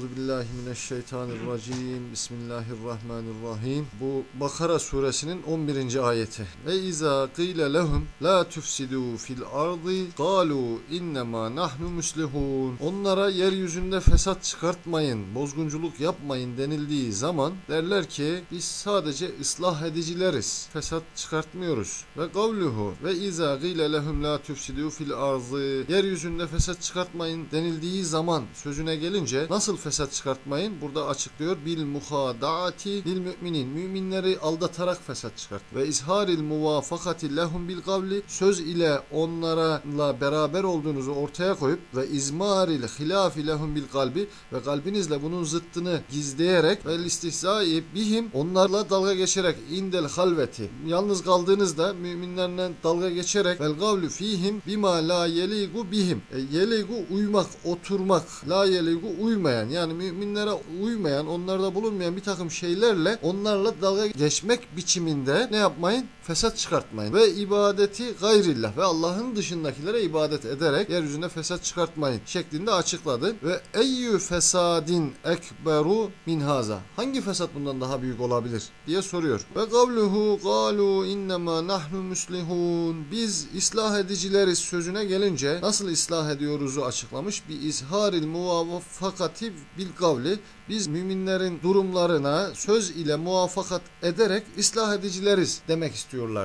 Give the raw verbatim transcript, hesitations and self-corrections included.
Euzubillahimineşşeytanirracim. Bismillahirrahmanirrahim. Bu Bakara suresinin on birinci ayeti. Ve izâ qîle lehum la tufsidû fil ardı gâlû innemâ nahnu muslihûn. Onlara yeryüzünde fesat çıkartmayın, bozgunculuk yapmayın denildiği zaman derler ki biz sadece ıslah edicileriz. Fesat çıkartmıyoruz. Ve kavluhu ve izâ qîle lehum la tufsidû fil ardı. Yeryüzünde fesat çıkartmayın denildiği zaman sözüne gelince nasıl fesat çıkartmayın? Burada açıklıyor. Bil muhadaati lil müminin. Müminleri aldatarak fesat çıkart. Ve izharil muvafakati lehum bil kavli. Söz ile onlarla beraber olduğunuzu ortaya koyup ve izmaril hilafi lehum bil kalbi ve kalbinizle bunun zıttını gizleyerek ve istihzai bihim onlarla dalga geçerek indel halveti. Yalnız kaldığınızda müminlerle dalga geçerek vel kavlu fihim bima la yeligu bihim. E, yeligu uymak, oturmak. La yeligu uymayan, yani müminlere uymayan, onlarda bulunmayan bir takım şeylerle onlarla dalga geçmek biçiminde ne yapmayın? Fesat çıkartmayın. Ve ibadeti gayrillah ve Allah'ın dışındakilere ibadet ederek yeryüzünde fesat çıkartmayın şeklinde açıkladı. Ve eyyü fesadin ekberu min haza. Hangi fesat bundan daha büyük olabilir diye soruyor. Ve kavluhu galu innema nahnu muslihun. Biz ıslah edicileriz sözüne gelince nasıl ıslah ediyoruzu açıklamış. Bir izharil muvafakati bil kavli. Biz müminlerin durumlarına söz ile muvafakat ederek ıslah edicileriz demek istiyorlar.